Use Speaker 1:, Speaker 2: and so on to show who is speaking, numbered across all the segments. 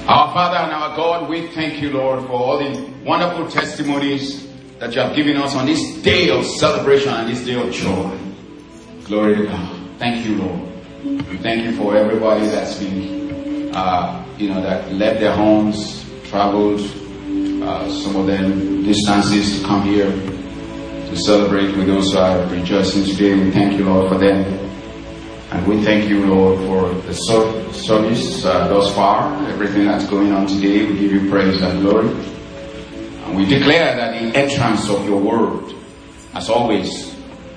Speaker 1: Our Father and our God, we thank you, Lord, for all the wonderful testimonies that you have given us on this day of celebration and this day of joy. Glory to God. Thank you, Lord. We thank you for everybody that's been, that left their homes, traveled, some of them distances to come here to celebrate with those who are rejoicing today. We thank you, Lord, for them. And we thank you, Lord, for the service thus far, everything that's going on today. We give you praise and glory. And we declare that the entrance of your word, as always,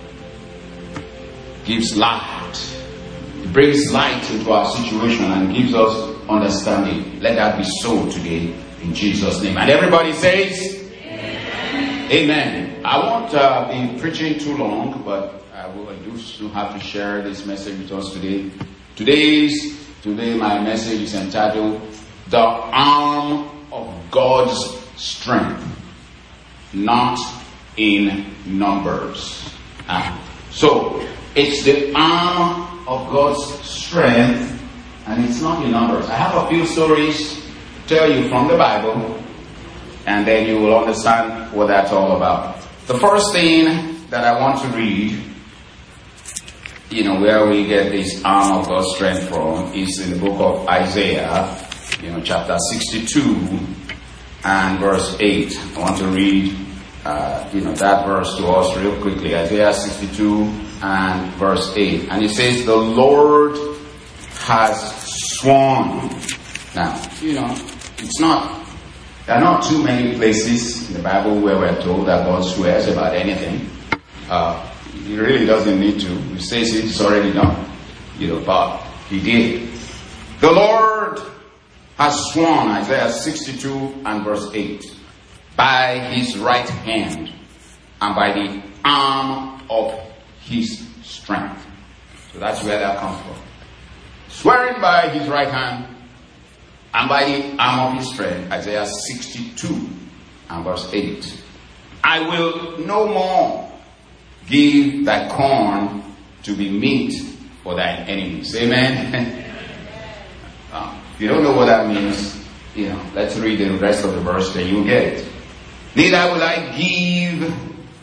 Speaker 1: gives light. It brings light into our situation and gives us understanding. Let that be so today in Jesus' name. And everybody says, Amen. Amen. I won't be preaching too long, but I do have to share this message with us today. Today my message is entitled, The Arm of God's Strength, Not in Numbers. So, it's the arm of God's strength, and it's not in numbers. I have a few stories to tell you from the Bible, and then you will understand what that's all about. The first thing that I want to read, where we get this arm of God's strength from, is in the book of Isaiah, chapter 62 and verse 8. I want to read, that verse to us real quickly. Isaiah 62 and verse 8. And it says, the Lord has sworn. Now, there are not too many places in the Bible where we're told that God swears about anything. He really doesn't need to. He says it's already done. But he did. The Lord has sworn, Isaiah 62 and verse 8, by his right hand and by the arm of his strength. So that's where that comes from. Swearing by his right hand and by the arm of his strength, Isaiah 62 and verse 8. I will no more give thy corn to be meat for thine enemies. Amen. If you don't know what that means, let's read the rest of the verse, then you'll get it. Neither will I give,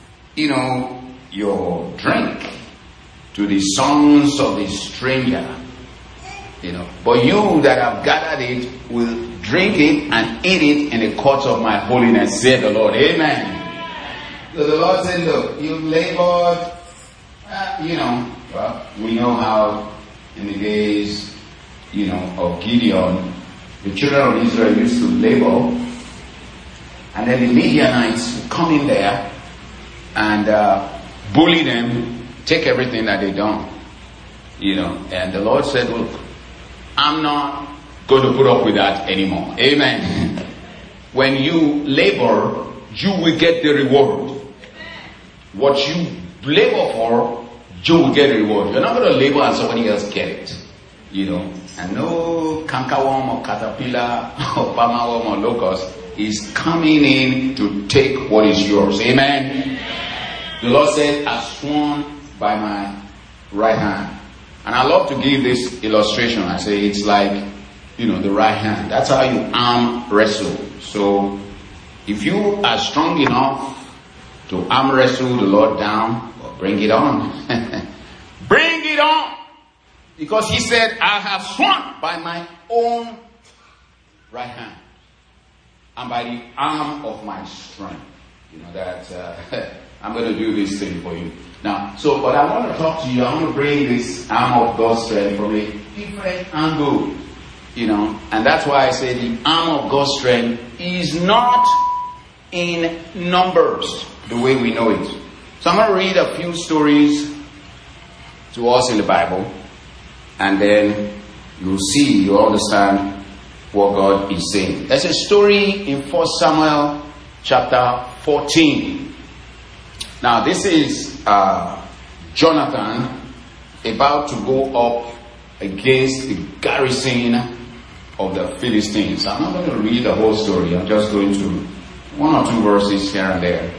Speaker 1: your drink to the sons of the stranger. But you that have gathered it will drink it and eat it in the courts of my holiness, said the Lord. Amen. So the Lord said, look, you've labored, we know how in the days, of Gideon, the children of Israel used to labor, and then the Midianites would come in there and bully them, take everything that they done, and the Lord said, look, I'm not going to put up with that anymore. Amen. When you labor, you will get the reward. What you labor for, you will get a reward. You're not going to labor and somebody else get it. And no cankerworm or caterpillar or palmerworm or locust is coming in to take what is yours. Amen. The Lord said, I've sworn by my right hand. And I love to give this illustration. I say it's like, the right hand. That's how you arm wrestle. So if you are strong enough to arm wrestle the Lord down, well, bring it on. Bring it on. Because he said, I have sworn by my own right hand and by the arm of my strength. That I'm going to do this thing for you. Now, but I want to talk to you. I want to bring this arm of God's strength from a different angle. And that's why I say the arm of God's strength is not in numbers the way we know it. So I'm going to read a few stories to us in the Bible, and then you'll understand what God is saying. There's a story in 1 Samuel chapter 14. Now this is Jonathan about to go up against the garrison of the Philistines. I'm not going to read the whole story. I'm just going to one or two verses here and there.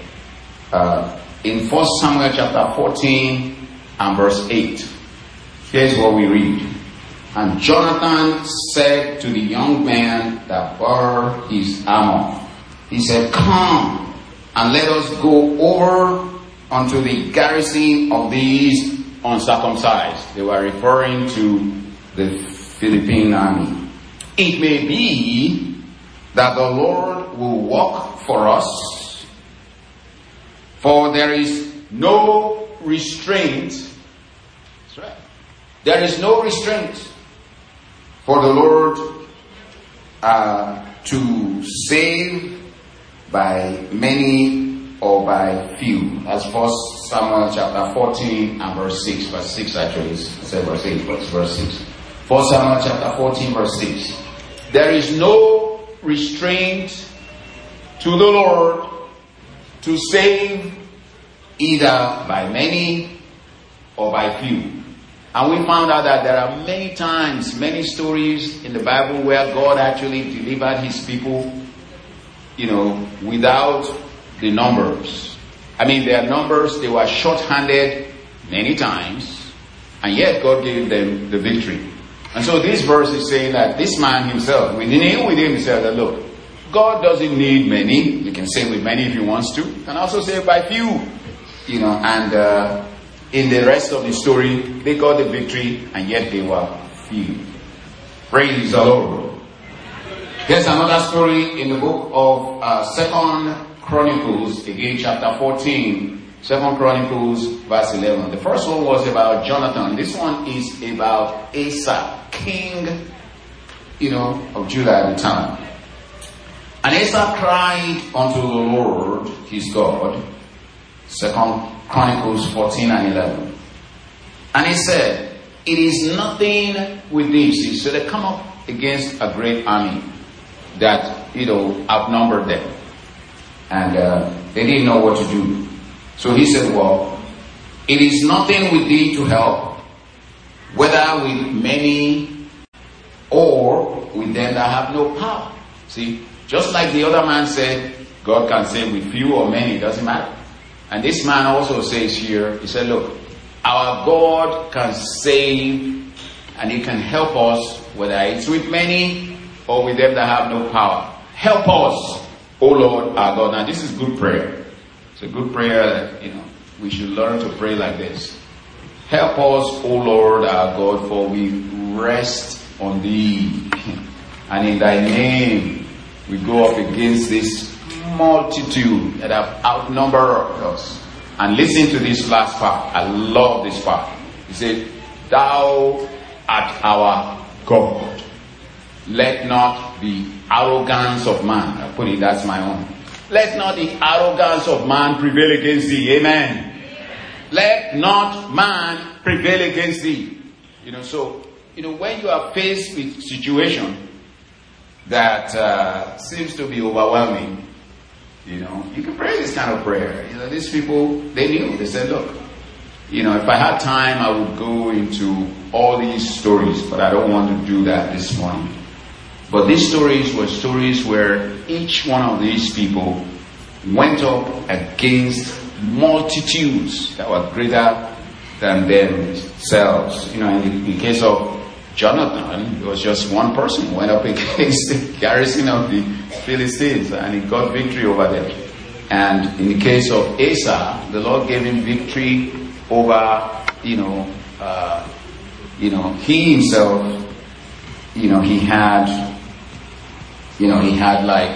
Speaker 1: In 1 Samuel chapter 14 and verse 8, here's what we read. And Jonathan said to the young man that bore his armor, he said, "Come, and let us go over unto the garrison of these uncircumcised." They were referring to the Philippine army. "It may be that the Lord will work for us, for there is no restraint." That's right. There is no restraint for the Lord to save by many or by few. That's 1 Samuel chapter 14 and verse 6. Verse 6 actually. I said verse 8, but it's verse 6. 1 Samuel chapter 14 verse 6. There is no restraint to the Lord to save either by many or by few. And we found out that there are many times, many stories in the Bible where God actually delivered his people, without the numbers. I mean, their numbers, they were short-handed many times, and yet God gave them the victory. And so this verse is saying that this man himself, within himself, that look, God doesn't need many. He can save with many if he wants to. He can also save by few. And in the rest of the story, they got the victory, and yet they were few. Praise the Lord. Here's another story in the book of 2 Chronicles, again chapter 14. 2 Chronicles verse 11. The first one was about Jonathan. This one is about Asa, king, of Judah at the time. And Asa cried unto the Lord his God. 2 Chronicles 14 and 11. And he said, "It is nothing with this." So they come up against a great army that, outnumbered them. And they didn't know what to do. So he said, "Well, it is nothing with thee to help, whether with many or with them that have no power." See, just like the other man said, God can save with few or many, it doesn't matter. And this man also says here, he said, look, our God can save and he can help us, whether it's with many or with them that have no power. Help us, O Lord our God. Now this is good prayer. It's a good prayer that, we should learn to pray like this. Help us, O Lord our God, for we rest on thee. And in thy name we go up against this multitude that have outnumbered us. And listen to this last part. I love this part. He said, "Thou art our God. Let not the arrogance of man," I put it, that's my own. "Let not the arrogance of man prevail against thee." Amen. Let not man prevail against thee. When you are faced with a situation that seems to be overwhelming, you can pray this kind of prayer. These people, they knew. They said, look, if I had time, I would go into all these stories, but I don't want to do that this morning. But these stories were stories where each one of these people went up against multitudes that were greater than themselves. In the case of Jonathan, it was just one person who went up against the garrison of the Philistines and he got victory over them. And in the case of Asa, the Lord gave him victory over, he himself, he had like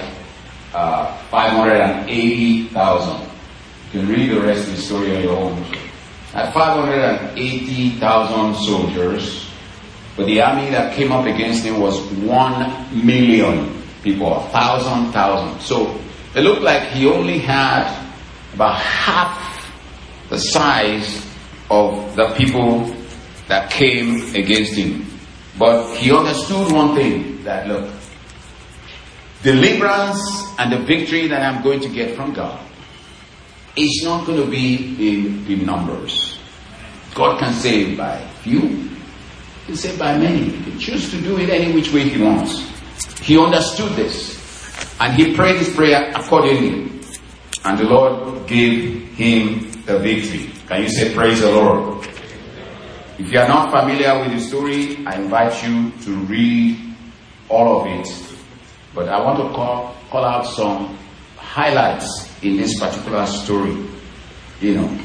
Speaker 1: 580,000. You can read the rest of the story on your own. At 580,000 soldiers, but the army that came up against him was 1 million people, 1,000. So it looked like he only had about half the size of the people that came against him. But he understood one thing, that look, deliverance and the victory that I'm going to get from God is not going to be in the numbers. God can save by few, he can save by many. He can choose to do it any which way he wants. He understood this and he prayed his prayer accordingly, and the Lord gave him the victory. Can you say praise the Lord? If you are not familiar with the story, I invite you to read all of it. But I want to call out some highlights in this particular story. You know,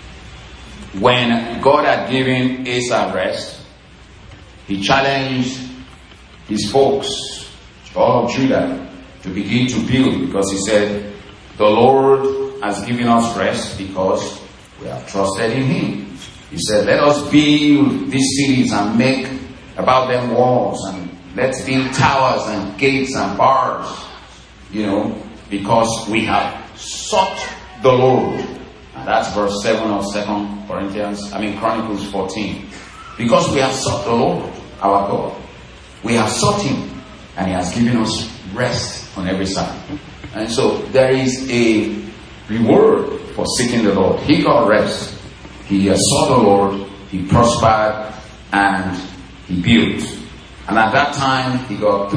Speaker 1: when God had given Asa rest, he challenged his folks, all of Judah, to begin to build, because he said, the Lord has given us rest because we have trusted in him. He said, let us build these cities and make about them walls, and let's build towers and gates and bars, you know, because we have sought the Lord. And that's verse 7 of Chronicles 14. Because we have sought the Lord, our God. We have sought him, and he has given us rest on every side. And so there is a reward for seeking the Lord. He got rest. He sought the Lord. He prospered, and he built. And at that time, he got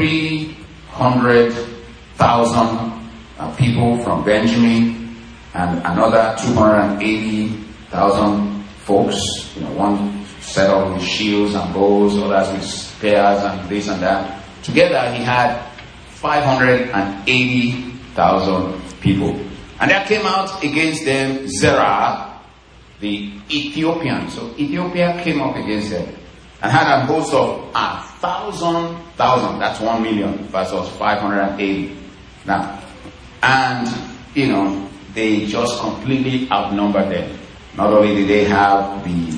Speaker 1: 300,000 people from Benjamin, and another 280,000 folks. You know, one set up with shields and bows, others with spears and this and that. Together, he had 580,000 people. And there came out against them Zerah, the Ethiopian. So Ethiopia came up against them and had a host of 1,000,000. That's 1 million versus 580. Now, and, you know, they just completely outnumbered them. Not only did they have the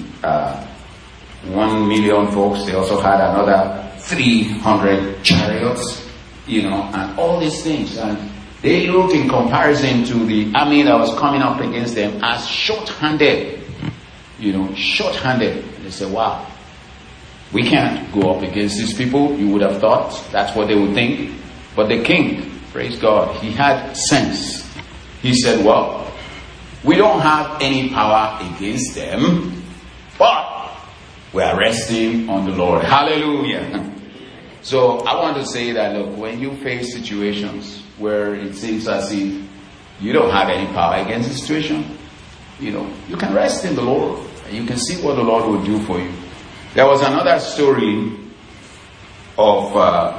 Speaker 1: 1 million folks, they also had another 300 chariots, you know, and all these things. And they looked, in comparison to the army that was coming up against them, as short-handed. You know, short-handed. And they said, wow, we can't go up against these people. You would have thought that's what they would think. But the king, praise God, he had sense. He said, well, we don't have any power against them, but we are resting on the Lord. Hallelujah. So I want to say that, look, when you face situations where it seems as if you don't have any power against the situation, you know, you can rest in the Lord, and you can see what the Lord will do for you. There was another story of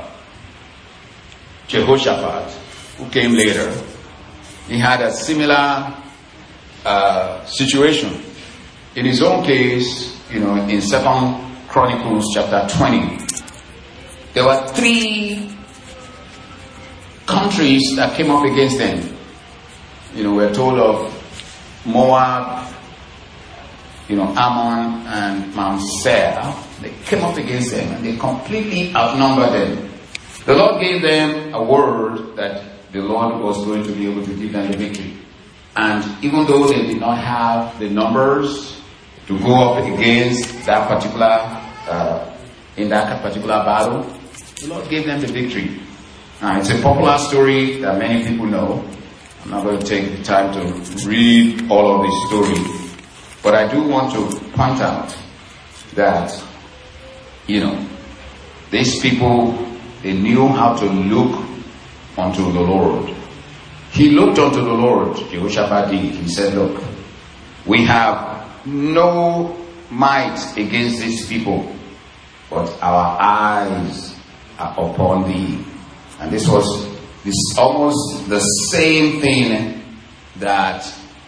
Speaker 1: Jehoshaphat, who came later. He had a similar situation. In his own case, you know, in 2 Chronicles chapter 20, there were 3 countries that came up against them. You know, we're told of Moab, you know, Ammon and Mount Seir. They came up against them and they completely outnumbered them. The Lord gave them a word that the Lord was going to be able to give them the victory. And even though they did not have the numbers to go up against that particular, in that particular battle, the Lord gave them the victory. Now, it's a popular story that many people know. I'm not going to take the time to read all of this story. But I do want to point out that, you know, these people, they knew how to look unto the Lord. He looked unto the Lord, Jehoshaphat did. He said, look, we have no might against these people, but our eyes are upon thee. And this was almost the same thing that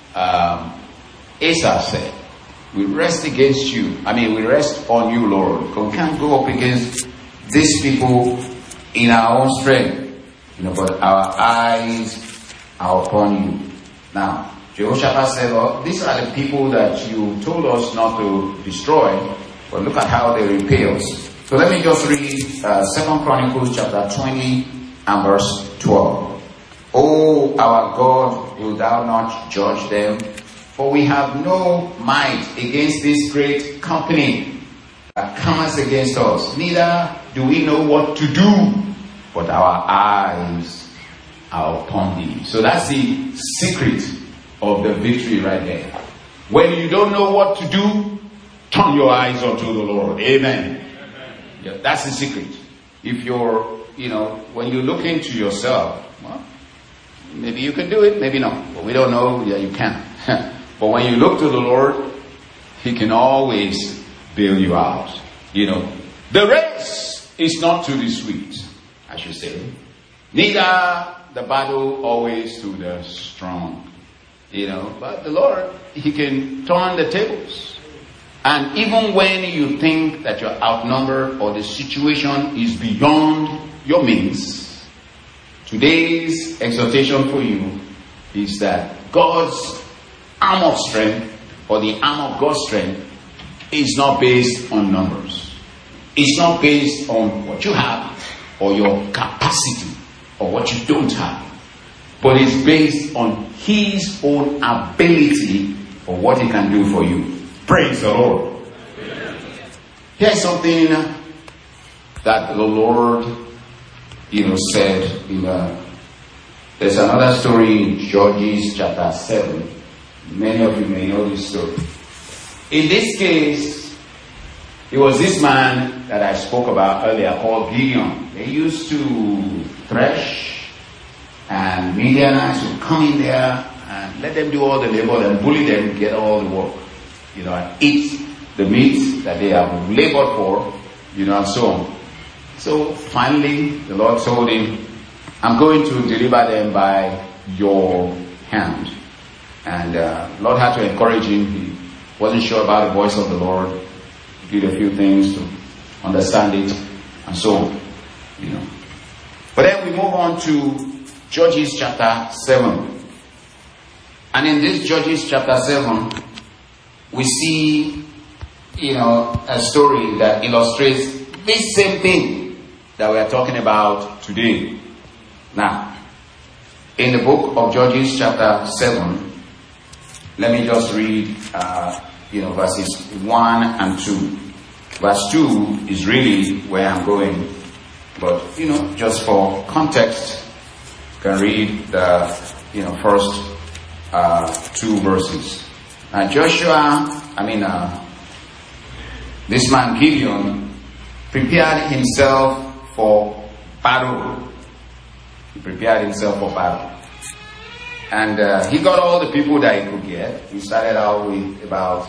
Speaker 1: Asa said. We rest against you. We rest on you, Lord. We can't go up against these people in our own strength. But our eyes are upon you. Now, Jehoshaphat said, well, these are the people that you told us not to destroy, but look at how they repay us. So let me just read 2 Chronicles chapter 20 and verse 12. O our God, wilt thou not judge them? For we have no might against this great company that comes against us. Neither do we know what to do, but our eyes are upon thee. So that's the secret of the victory right there. When you don't know what to do, turn your eyes unto the Lord. Amen. Yeah, that's the secret. If you're, when you look into yourself, well, maybe you can do it, maybe not. But we don't know. Yeah, you can. But when you look to the Lord, He can always bail you out. The race is not to the swift, I should say. Neither the battle always to the strong. But the Lord, He can turn the tables. And even when you think that you're outnumbered or the situation is beyond your means, today's exhortation for you is that God's arm of strength, or the arm of God's strength, is not based on numbers. It's not based on what you have or your capacity or what you don't have. But it's based on His own ability for what He can do for you. Praise the Lord. Here's something that the Lord, said in there's another story in Judges chapter 7. Many of you may know this story. In this case, it was this man that I spoke about earlier called Gideon. They used to thresh, and Midianites would come in there and let them do all the labor and bully them, get all the work, and eat the meat that they have labored for, and so on. So finally, the Lord told him, I'm going to deliver them by your hand. And Lord had to encourage him. He wasn't sure about the voice of the Lord. He did a few things to understand it, and so on, But then we move on to Judges chapter 7. And in this Judges chapter 7, we see, a story that illustrates this same thing that we are talking about today. Now, in the book of Judges chapter 7, let me just read, verses 1 and 2. Verse 2 is really where I'm going. But, just for context, you can read the, first 2 verses. This man Gideon prepared himself for battle. He prepared himself for battle. And he got all the people that he could get. He started out with about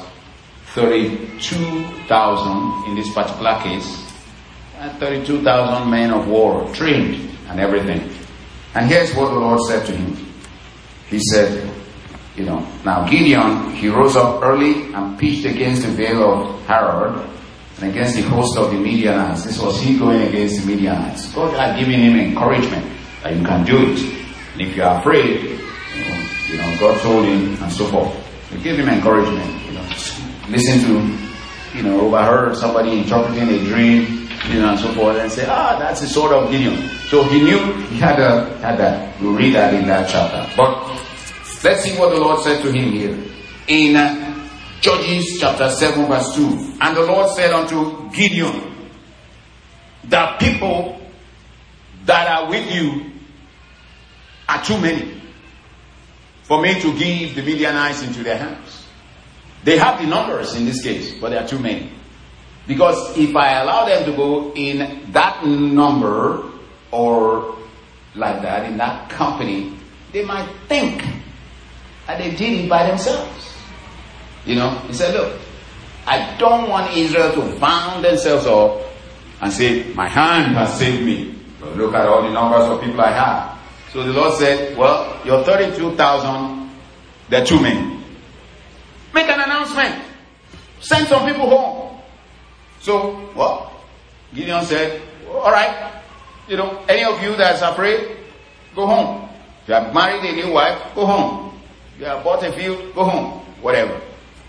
Speaker 1: 32,000 in this particular case. 32,000 men of war, trained and everything. And here's what the Lord said to him. He said, now Gideon, he rose up early and pitched against the vale of Harod and against the host of the Midianites. This was he going against the Midianites. God had given him encouragement that you can do it. And if you are afraid, God told him and so forth. He gave him encouragement. Listen to, overheard somebody interpreting a dream, and so forth, and say, that's the sword of Gideon. So he knew he had that. We'll read that in that chapter. But let's see what the Lord said to him here. In Judges chapter 7 verse 2. And the Lord said unto Gideon, the people that are with you are too many for me to give the Midianites into their hands. They have the numbers in this case, but they are too many. Because if I allow them to go in that number or like that, in that company, they might think that they did it by themselves. He said, look, I don't want Israel to bound themselves up and say, my hand has saved me. But look at all the numbers of people I have. So the Lord said, well, your 32,000, they're too many. Make an announcement. Send some people home. So, Gideon said, all right, any of you that's afraid, go home. If you have married a new wife, go home. If you have bought a field, go home. Whatever.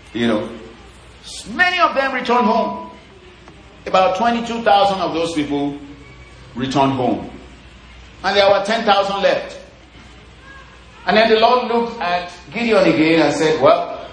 Speaker 1: Many of them returned home. About 22,000 of those people returned home. And there were 10,000 left. And then the Lord looked at Gideon again and said,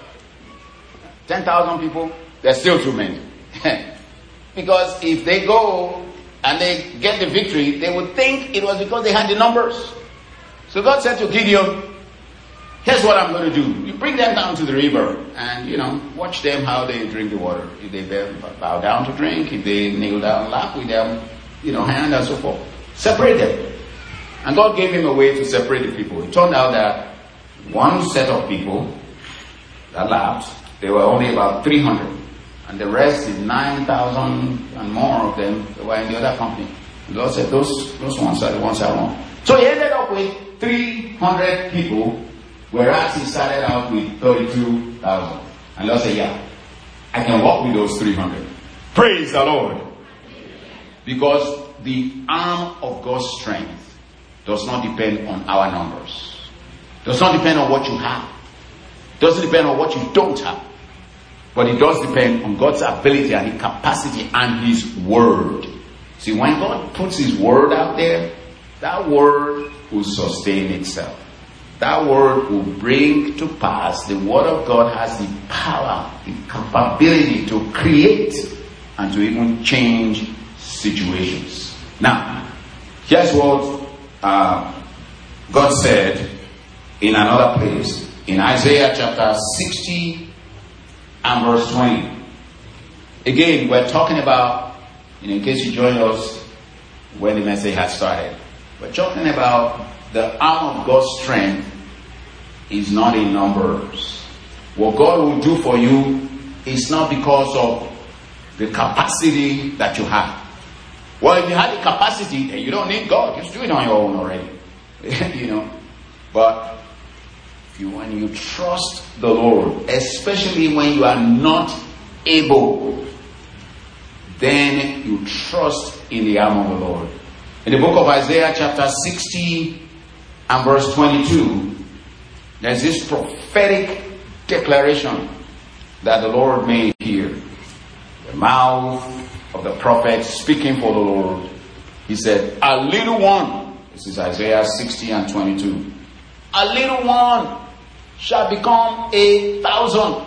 Speaker 1: 10,000 people, they're still too many. Because if they go and they get the victory, they would think it was because they had the numbers. So God said to Gideon, here's what I'm going to do. You bring them down to the river and, watch them how they drink the water. If they bow down to drink, if they kneel down, lap with them, hand and so forth. Separate them. And God gave him a way to separate the people. It turned out that one set of people that lapped, they were only about 300. And the rest is 9,000 and more of them that were in the other company. The Lord said, those ones are the ones I want. So he ended up with 300 people, whereas he started out with 32,000. And the Lord said, yeah, I can work with those 300. Praise the Lord. Because the arm of God's strength does not depend on our numbers. Does not depend on what you have. Doesn't depend on what you don't have. But it does depend on God's ability and His capacity and His word. See, when God puts His word out there, that word will sustain itself. That word will bring to pass. The word of God has the power, the capability to create and to even change situations. Now, here's what God said in another place, in Isaiah chapter 60 and verse 20. Again, we're talking about, in case you joined us when the message had started, we're talking about the arm of God's strength is not in numbers. What God will do for you is not because of the capacity that you have. Well, if you have the capacity, then you don't need God. You do it on your own already. But when you trust the Lord, especially when you are not able, then you trust in the arm of the Lord. In the book of Isaiah chapter 60 and verse 22, there's this prophetic declaration that the Lord made here. The mouth of the prophet speaking for the Lord. He said, a little one, this is Isaiah 60 and 22, a little one shall become 1,000,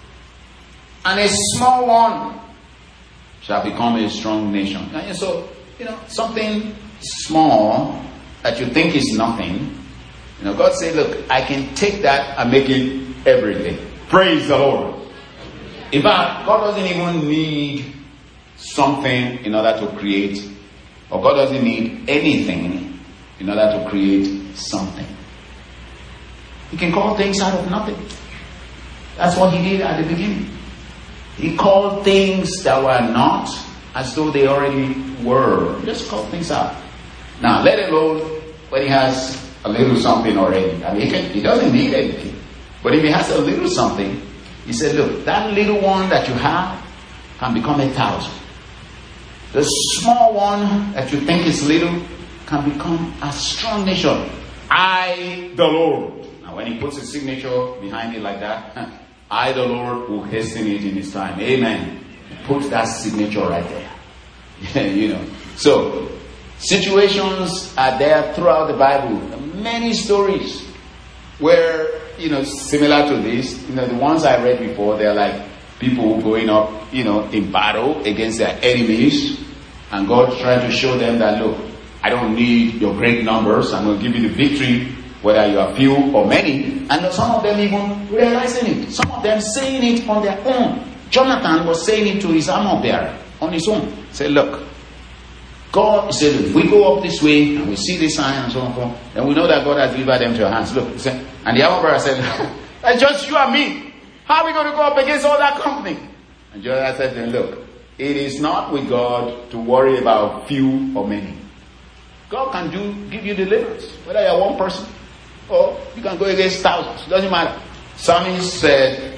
Speaker 1: and a small one shall become a strong nation. And so, something small that you think is nothing, God said, look, I can take that and make it everything. Praise the Lord. In fact, God doesn't even need something in order to create, or God doesn't need anything in order to create something. He can call things out of nothing. That's what He did at the beginning. He called things that were not as though they already were. He just called things out. Now, let alone when He has a little something already. I mean, He doesn't need anything. But if He has a little something, He said, look, that little one that you have can become 1,000. The small one that you think is little can become a strong nation. I, the Lord. Now, when He puts His signature behind it like that, I, the Lord, will hasten it in His time. Amen. He puts that signature right there. So, situations are there throughout the Bible. Many stories where, similar to this, the ones I read before, they're like people going up, in battle against their enemies. And God trying to show them that, look, I don't need your great numbers. I'm going to give you the victory, whether you are few or many. And some of them even realizing it. Some of them saying it on their own. Jonathan was saying it to his armor bearer on his own. He said, look, God said, if we go up this way and we see this sign and so on, then we know that God has delivered them to your hands. Look, and the armor bearer said, that's just you and me. How are we going to go up against all that company? And Jonathan said to him, look, it is not with God to worry about few or many. God can give you deliverance, whether you're one person or you can go against thousands. It doesn't matter. Psalmist said,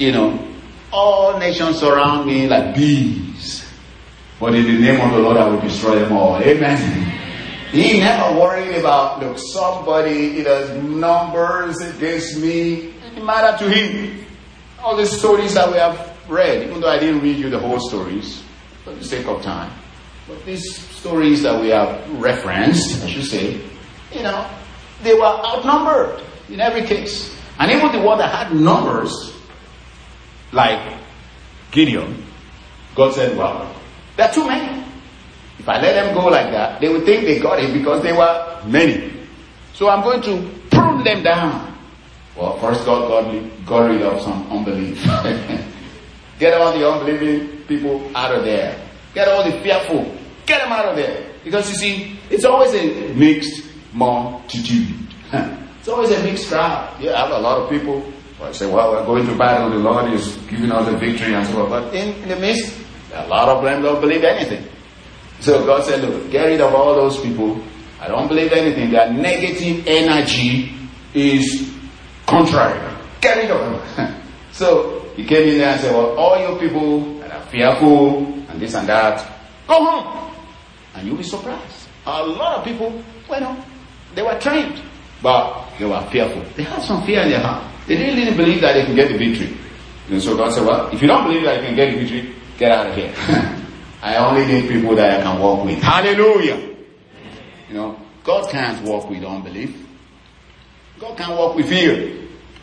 Speaker 1: all nations surround me like bees, but in the name of the Lord I will destroy them all. Amen. He never worried about, look, somebody, does numbers against me. It didn't matter to him. All the stories that we have read, even though I didn't read you the whole stories for the sake of time, but these stories that we have referenced, I should say, they were outnumbered in every case. And even the one that had numbers, like Gideon, God said, well, there are too many. If I let them go like that, they would think they got it because they were many. So I'm going to prune them down. Well, first God got rid of some unbelief. Get all the unbelieving people out of there. Get all the fearful. Get them out of there. Because you see, it's always a mixed multitude. It's always a mixed crowd. You have a lot of people Well, I say, well, we're going to battle. The Lord is giving us the victory and so on. But in the midst, a lot of them don't believe anything. So God said, look, get rid of all those people. I don't believe anything. Their negative energy is contrary. Get rid of them. So he came in there and said, well, all you people that are fearful and this and that, go home. And you'll be surprised. A lot of people, well, they were trained, but they were fearful. They had some fear in their heart. They didn't really believe that they can get the victory. And so God said, well, if you don't believe that you can get the victory, get out of here. I only need people that I can walk with. Hallelujah. You know, God can't walk with unbelief. God can't walk with fear.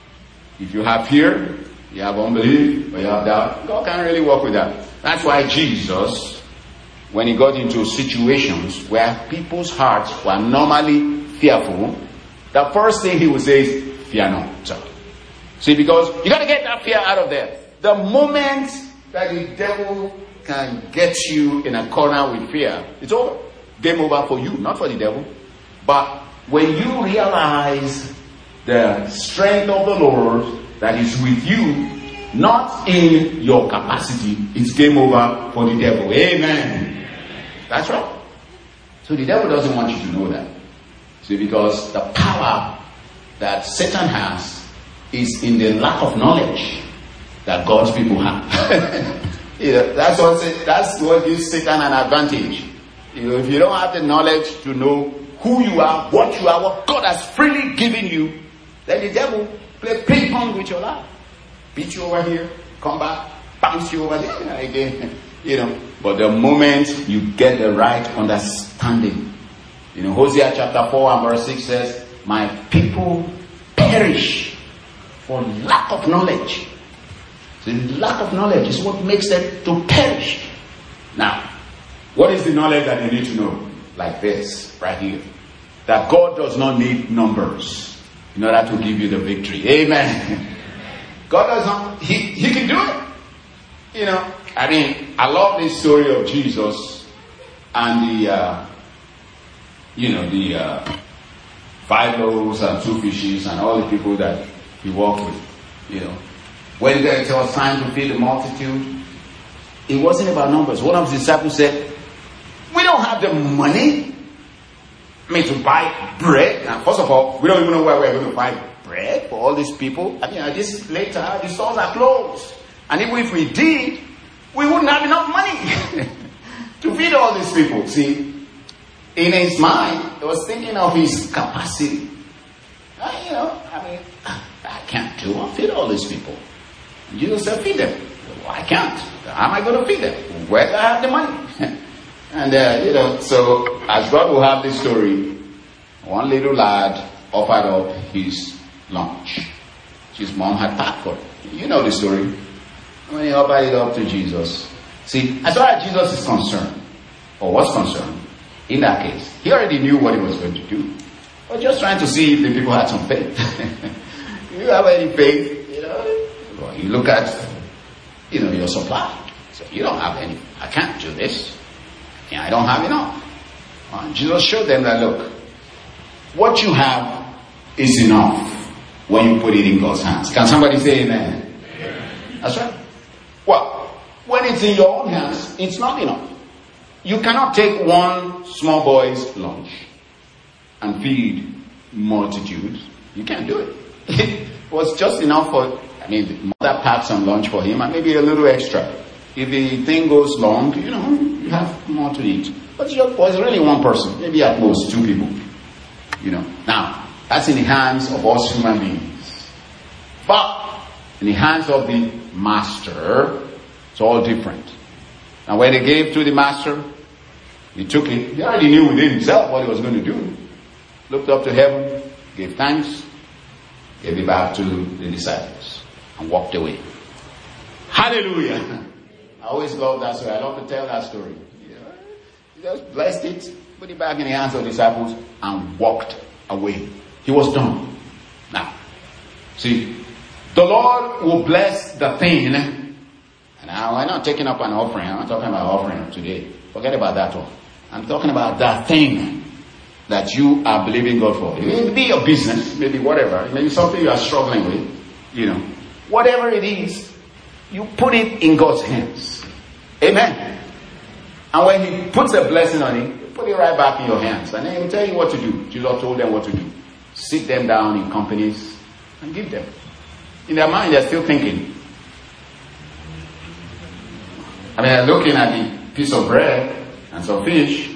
Speaker 1: If you have fear, you have unbelief, or you have doubt, God can't really walk with that. That's why Jesus, when he got into situations where people's hearts were normally fearful, the first thing he would say is, fear not. See, because you got to get that fear out of there. The moment that the devil can get you in a corner with fear, it's over. Game over for you, not for the devil. But when you realize the strength of the Lord that is with you, not in your capacity, it's game over for the devil. Amen. That's right. So the devil doesn't want you to know that. See, because the power that Satan has is in the lack of knowledge that God's people have. You know, that's what gives Satan an advantage. You know, if you don't have the knowledge to know who you are, what God has freely given you, then the devil play ping pong with your life. Beat you over here, come back, bounce you over there again. You know, but the moment you get the right understanding, you know, Hosea chapter 4 and verse 6 says, my people perish for lack of knowledge. The lack of knowledge is what makes them to perish. Now, what is the knowledge that you need to know? Like this, right here. That God does not need numbers in order to give you the victory. Amen. God does not, he can do it. You know, I mean, I love this story of Jesus and the 5 loaves and 2 fishes and all the people that he walked with, you know. When it was time to feed the multitude, it wasn't about numbers. One of the disciples said, we don't have the money, to buy bread. Now, first of all, we don't even know where we're going to buy bread for all these people. I mean, this later, the stores are closed. And even if we did, we wouldn't have enough money to feed all these people. See, in his mind, he was thinking of his capacity. I can't do it. Feed all these people. Jesus said, feed them. Well, I can't. How am I going to feed them? Where do I have the money? And, so as God will have this story, one little lad offered up his lunch. His mom had packed for it. You know the story. When he offered it up to Jesus. See, as far as Jesus is concerned, or was concerned, in that case, he already knew what he was going to do. He was just trying to see if the people had some faith. If you have any faith, you look at, your supply. So you don't have any. I can't do this. I don't have enough. And Jesus showed them that, look, what you have is enough when you put it in God's hands. Can somebody say amen? Amen. That's right. Well, when it's in your own hands, it's not enough. You cannot take one small boy's lunch and feed multitudes. You can't do it. It was just enough for, the mother packed some lunch for him and maybe a little extra. If the thing goes long, you have more to eat. But it was really one person, maybe at most 2 people. Now, that's in the hands of us human beings. But in the hands of the master, it's all different. Now, when they gave to the master, he took it. He already knew within himself what he was going to do. Looked up to heaven, gave thanks, gave it back to the disciples, and walked away. Hallelujah! I always love that story. I love to tell that story. He just blessed it, put it back in the hands of the disciples, and walked away. He was done. Now, see, the Lord will bless the thing. And now, we're not taking up an offering. I'm not talking about offering today. Forget about that one. I'm talking about that thing that you are believing God for. It may be your business, maybe whatever. Maybe something you are struggling with. whatever it is, you put it in God's hands. Amen. And when He puts a blessing on it, you put it right back in your hands. And then He will tell you what to do. Jesus told them what to do. Sit them down in companies and give them. In their mind, they're still thinking. They're looking at the piece of bread and some fish.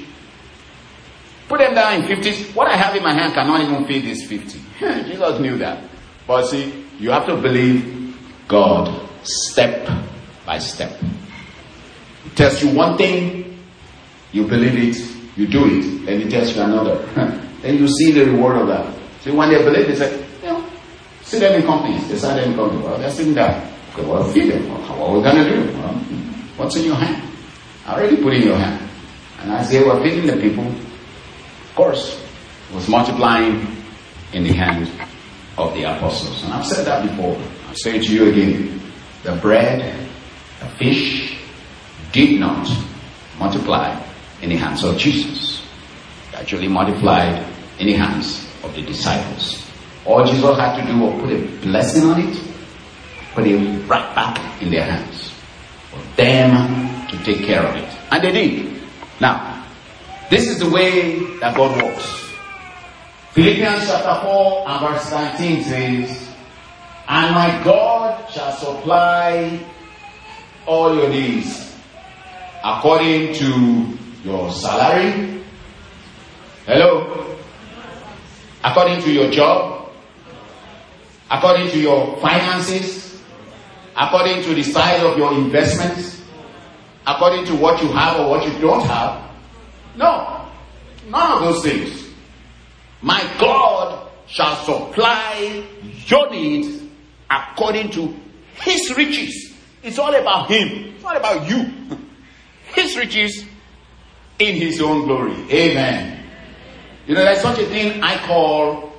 Speaker 1: Put them down in 50s. What I have in my hand cannot even feed this 50. Jesus knew that. But see, you have to believe God step by step. He tells you one thing, you believe it, you do it, and He tells you another. Then you see the reward of that. See, when they believe, they say, sit them in companies. They sit them in companies. Well, they're sitting down. Okay, well, feed them. What are we going to do? Well, what's in your hand? I already put in your hand. And as they were feeding the people, of course, it was multiplying in the hand of the apostles. And I've said that before. I'll say it to you again. The bread, the fish, did not multiply in the hands of Jesus. It actually multiplied in the hands of the disciples. All Jesus had to do was put a blessing on it, put it right back in their hands for them to take care of it. And they did. Now, this is the way that God works. Philippians chapter 4 and verse 19 says, and my God shall supply all your needs according to your salary. Hello? According to your job. According to your finances. According to the size of your investments. According to what you have or what you don't have. No. None of those things. My God shall supply your needs according to His riches. It's all about Him. It's not about you. His riches in His own glory. Amen. There's such a thing I call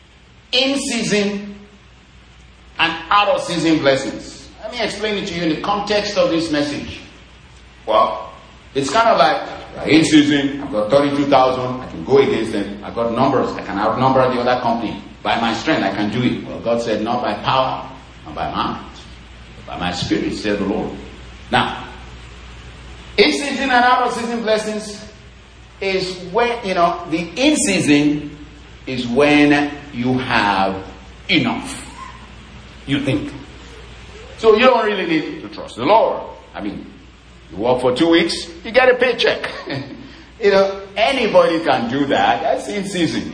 Speaker 1: in-season and out-of-season blessings. Let me explain it to you in the context of this message. Well, it's kind of like in season, I've got 32,000, I can go against them. I've got numbers, I can outnumber the other company. By my strength, I can do it. Well, God said, not by power, not by might, but by my spirit, said the Lord. Now, in season and out of season blessings is when, the in season is when you have enough. You think. So you don't really need to trust the Lord. You work for 2 weeks, you get a paycheck. Anybody can do that. That's in season.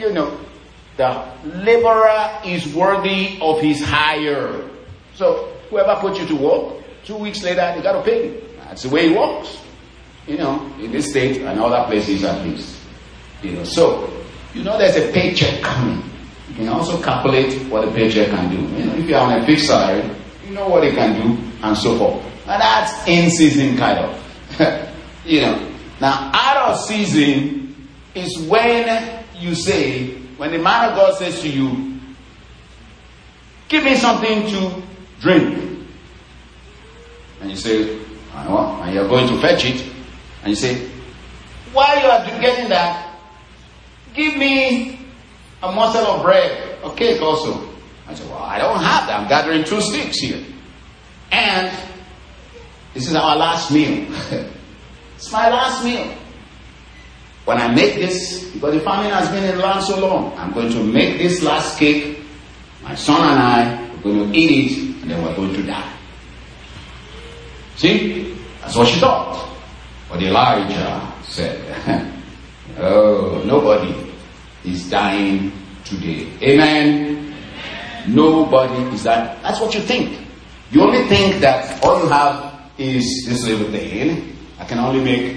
Speaker 1: The laborer is worthy of his hire. So whoever put you to work, 2 weeks later, they got to pay you. That's the way it works. In this state and other places at least. So, there's a paycheck coming. You can also calculate what a paycheck can do. If you're on a fixed salary, you know what it can do and so forth. Now that's in season kind of. Now out of season is when you say, when the man of God says to you, give me something to drink. And you say, I know, and you're going to fetch it. And you say, while you are getting that, give me a morsel of bread, a cake also. I say, well, I don't have that. I'm gathering 2 sticks here. And this is our last meal. It's my last meal. When I make this, because the famine has been in the land so long, I'm going to make this last cake. My son and I are going to eat it, and then we're going to die. See? That's what she thought. But Elijah said, oh, nobody is dying today. Amen? Nobody is dying. That's what you think. You only think that all you have is this little thing. I can only make,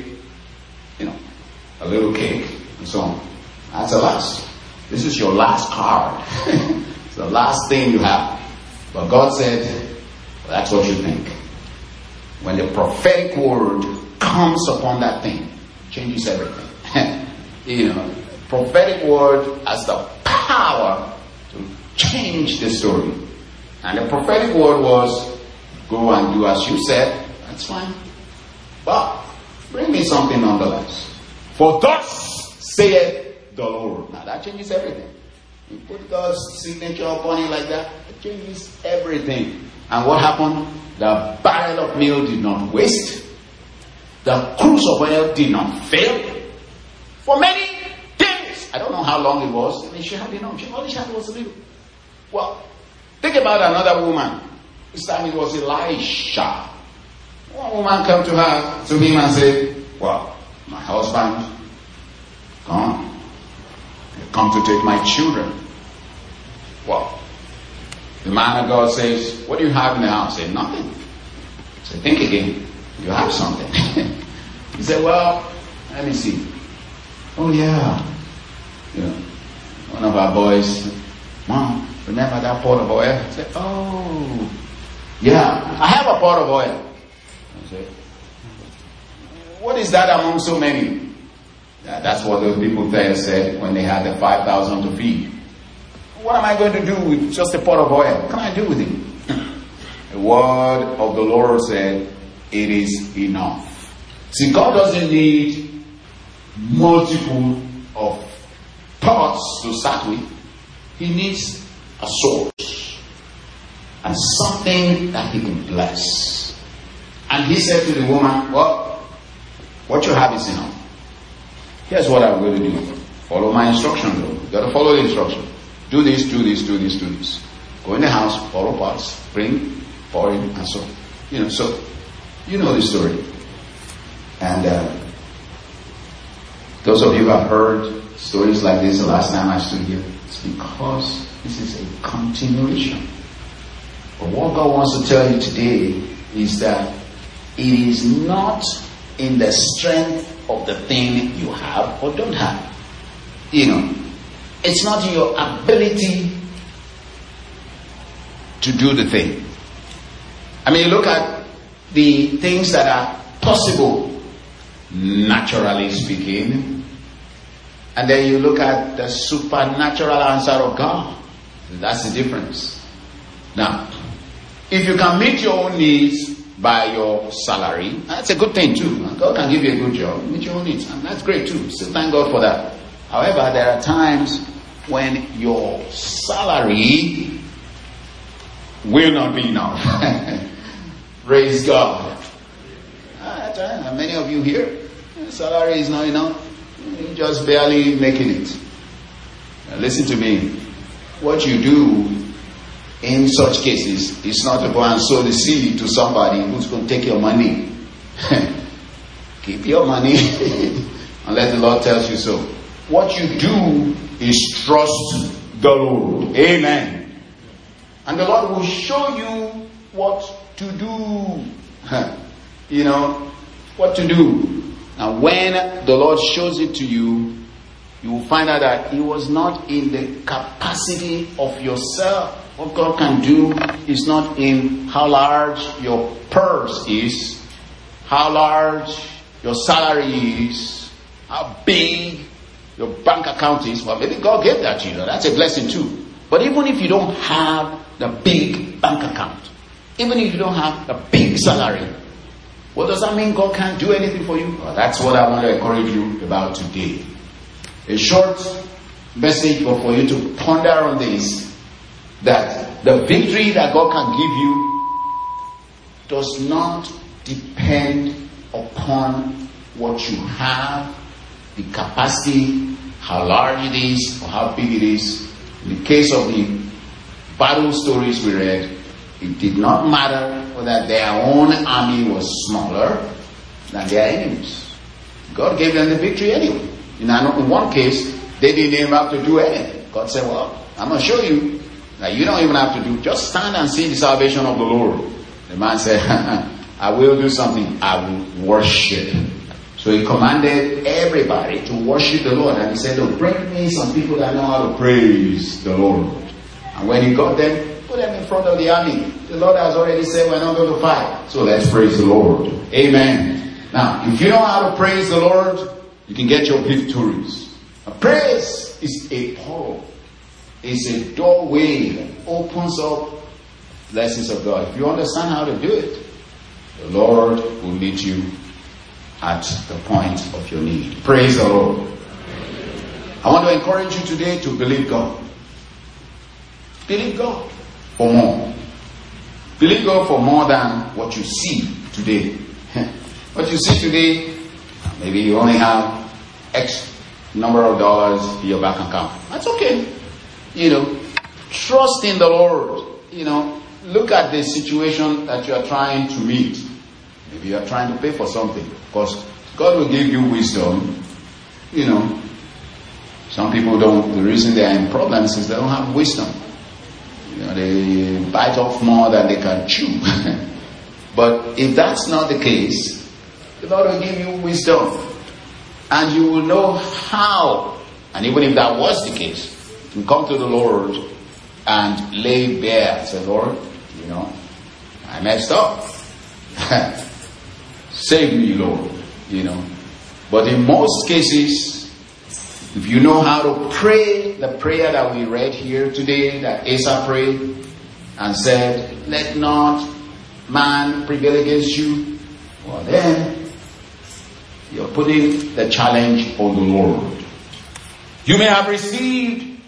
Speaker 1: a little cake and so on. That's the last. This is your last card. It's the last thing you have. But God said, well, that's what you think. When the prophetic word comes upon that thing, it changes everything. Prophetic word has the power to change the story. And the prophetic word was, go and do as you said. That's fine. But bring me something nonetheless. For thus saith the Lord. Now that changes everything. You put God's signature upon it like that, it changes everything. And what happened? The barrel of meal did not waste. The cruse of oil did not fail. For many days. I don't know how long it was. I mean, she had enough. All she had was a little. Well, think about another woman. This time it was Elisha. One woman came to him and said, well, my husband, come to take my children. Well, the man of God says, what do you have in the house? He said, nothing. He said, think again. You have something. He said, well, let me see. Oh yeah. One of our boys, Mom, remember that pot of oil? I said, oh, yeah, I have a pot of oil. I said, what is that among so many? Yeah, that's what those people there said when they had the 5,000 to feed. What am I going to do with just a pot of oil? What can I do with it? The word of the Lord said, it is enough. See, God doesn't need multiple of pots to start with. He needs a source and something that he can bless. And he said to the woman, well, what you have is enough. Here's what I'm going to do. Follow my instruction though. You got to follow the instruction. Do this, do this, do this, do this. Go in the house, borrow pots, bring, pour in, and so. So you know the story. And those of you who have heard stories like this the last time I stood here, it's because this is a continuation. But what God wants to tell you today is that it is not in the strength of the thing you have or don't have. It's not in your ability to do the thing. I mean, look at the things that are possible, naturally speaking, and then you look at the supernatural answer of God. That's the difference. Now, if you can meet your own needs by your salary, that's a good thing too. God can give you a good job, meet your own needs, and that's great too. So thank God for that. However, there are times when your salary will not be enough. Praise God. Many of you here, salary is not enough. You're just barely making it. Now listen to me. What you do in such cases is not to go and sow the seed to somebody who's going to take your money. Keep your money unless the Lord tells you so. What you do is trust the Lord. Amen. And the Lord will show you what to do. What to do. And when the Lord shows it to you, you will find out that it was not in the capacity of yourself. What God can do is not in how large your purse is, how large your salary is, how big your bank account is. Well, maybe God gave that to you. That's a blessing too. But even if you don't have the big bank account, even if you don't have the big salary, what does that mean God can't do anything for you? Well, that's what I want to encourage you about today. A short message for you to ponder on this, that the victory that God can give you does not depend upon what you have, the capacity, how large it is or how big it is. In the case of the battle stories we read, it did not matter whether their own army was smaller than their enemies. God gave them the victory anyway. In one case, they didn't even have to do anything. God said, well, I'm going to show you that you don't even have to do, just stand and see the salvation of the Lord. The man said, I will do something. I will worship. So he commanded everybody to worship the Lord. And he said, look, bring me some people that know how to praise the Lord. And when he got them, put them in front of the army. The Lord has already said we're not going to fight. So let's praise the Lord. Amen. Now, if you know how to praise the Lord, you can get your victories. Praise is a portal. It's a doorway that opens up blessings of God. If you understand how to do it, the Lord will meet you at the point of your need. Praise the Lord. I want to encourage you today to believe God. Believe God for more. Believe God for more than what you see today. What you see today, maybe you only have X number of dollars in your bank account. That's okay. Trust in the Lord. Look at the situation that you are trying to meet. Maybe you are trying to pay for something. Because God will give you wisdom. Some people don't, the reason they are in problems is they don't have wisdom. They bite off more than they can chew. But if that's not the case, the Lord will give you wisdom. And you will know how, and even if that was the case, you come to the Lord and lay bare. Say, Lord, I messed up. Save me, Lord. But in most cases, if you know how to pray the prayer that we read here today, that Asa prayed and said, let not man prevail against you, well then, you're putting the challenge on the Lord. You may have received,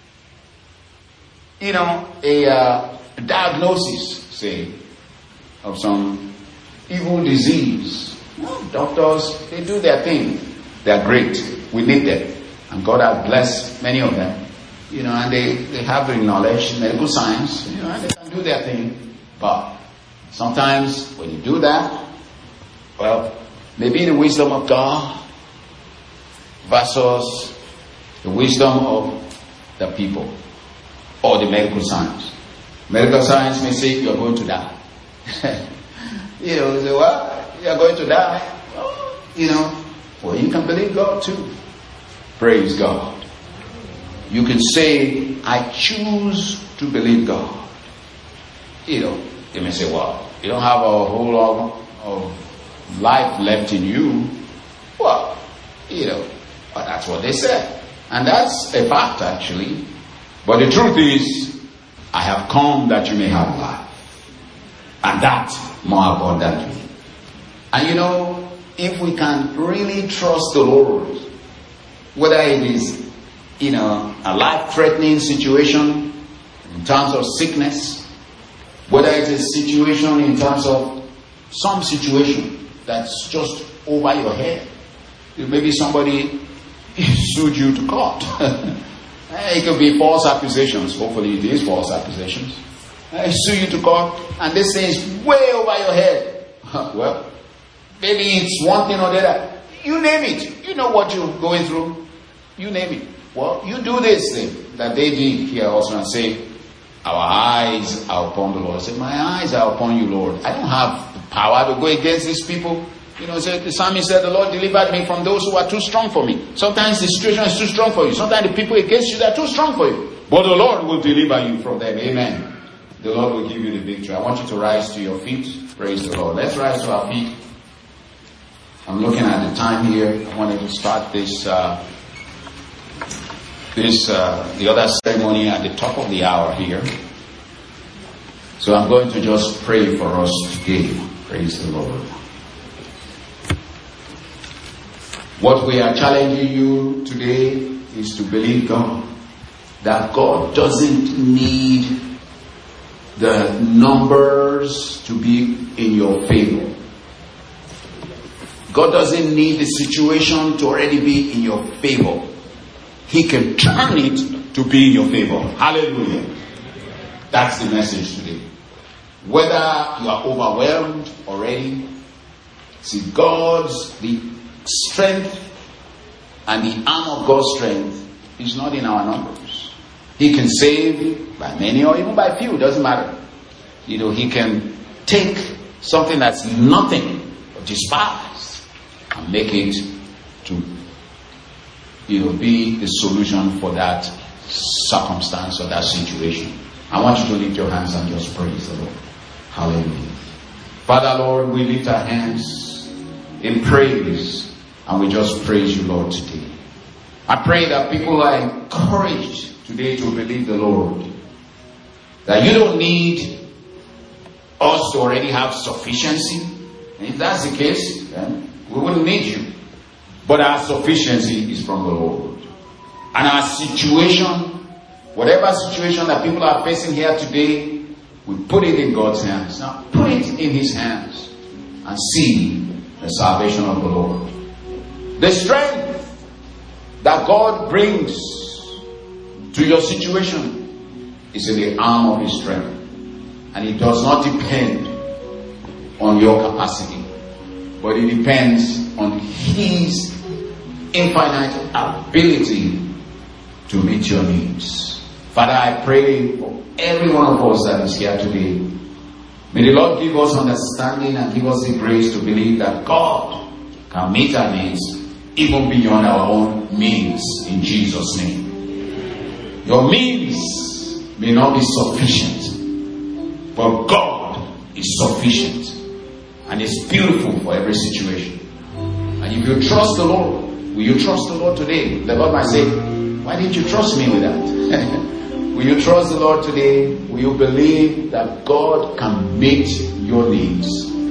Speaker 1: a diagnosis, say, of some evil disease. Doctors, they do their thing. They're great. We need them. And God has blessed many of them. And they have the knowledge, medical science, and they can do their thing. But sometimes when you do that, well, maybe the wisdom of God versus the wisdom of the people or the medical science. Medical science may say you're going to die. Say, what? You're going to die? Well, you can believe God too. Praise God. You can say, I choose to believe God. You may say, well, you don't have a whole lot of life left in you. Well, but that's what they said. And that's a fact, actually. But the truth is, I have come that you may have life. And that more abundantly. And if we can really trust the Lord, whether it is, a life-threatening situation in terms of sickness, whether it is a situation in terms of some situation that's just over your head. Maybe somebody sued you to court. It could be false accusations. Hopefully it is false accusations. They sue you to court and this thing is way over your head. Well, maybe it's one thing or the other. You name it. You know what you're going through. You name it. Well, you do this thing that they did here also and say, our eyes are upon the Lord. I say, my eyes are upon you, Lord. I don't have the power to go against these people. The psalmist said, the Lord delivered me from those who are too strong for me. Sometimes the situation is too strong for you. Sometimes the people against you, they're too strong for you. But the Lord will deliver you from them. Amen. The Lord will give you the victory. I want you to rise to your feet. Praise the Lord. Let's rise to our feet. I'm looking at the time here. I wanted to start the other ceremony at the top of the hour here. So I'm going to just pray for us today. Praise the Lord. What we are challenging you today is to believe God. That God doesn't need the numbers to be in your favor. God doesn't need the situation to already be in your favor. He can turn it to be in your favor. Hallelujah. That's the message today. Whether you are overwhelmed already, see the strength and the arm of God's strength is not in our numbers. He can save by many or even by few, doesn't matter. He can take something that's nothing or despised and make it to be the solution for that circumstance or that situation. I want you to lift your hands and just praise the Lord. Hallelujah. Father, Lord, we lift our hands in praise and we just praise you, Lord, today. I pray that people are encouraged today to believe the Lord. That you don't need us to already have sufficiency. And if that's the case, then we wouldn't need you. But our sufficiency is from the Lord. And our situation Whatever situation that people are facing here today, we put it in God's hands. Now put it in His hands and see the salvation of the Lord. The strength that God brings to your situation is in the arm of His strength. And it does not depend on your capacity, but it depends on His infinite ability to meet your needs. Father, I pray for every one of us that is here today. May the Lord give us understanding and give us the grace to believe that God can meet our needs even beyond our own means, in Jesus' name. Your means may not be sufficient, but God is sufficient and is beautiful for every situation. And if you trust the Lord, will you trust the Lord today? The Lord might say, why didn't you trust me with that? Will you trust the Lord today? Will you believe that God can meet your needs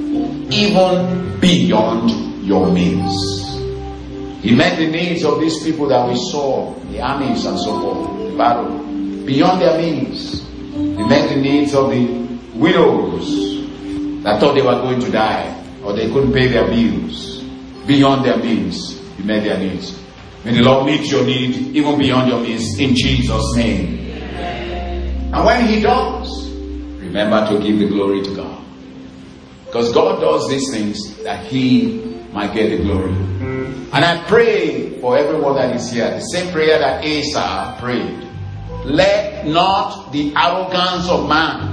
Speaker 1: even beyond your means? He met the needs of these people that we saw, the armies and so forth, the battle, beyond their means. He met the needs of the widows that thought they were going to die or they couldn't pay their bills. Beyond their means, He met their needs. May the Lord meet your need even beyond your means, in Jesus' name. And when He does, remember to give the glory to God. Because God does these things that He might get the glory. And I pray for everyone that is here, the same prayer that Asa prayed. Let not the arrogance of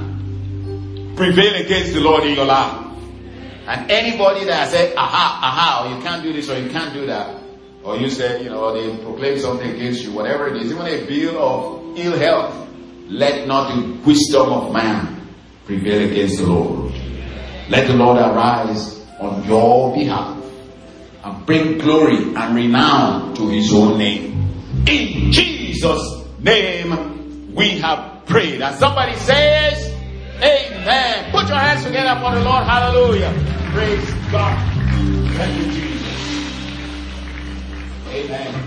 Speaker 1: man prevail against the Lord in your life. And anybody that said, aha, or you can't do this or you can't do that, or you said, they proclaim something against you, whatever it is, even a bill of ill health, let not the wisdom of man prevail against the Lord. Let the Lord arise on your behalf and bring glory and renown to His own name. In Jesus' name we have prayed. And somebody says, amen. Put your hands together for the Lord. Hallelujah. Praise God. Thank you, Jesus. Amen.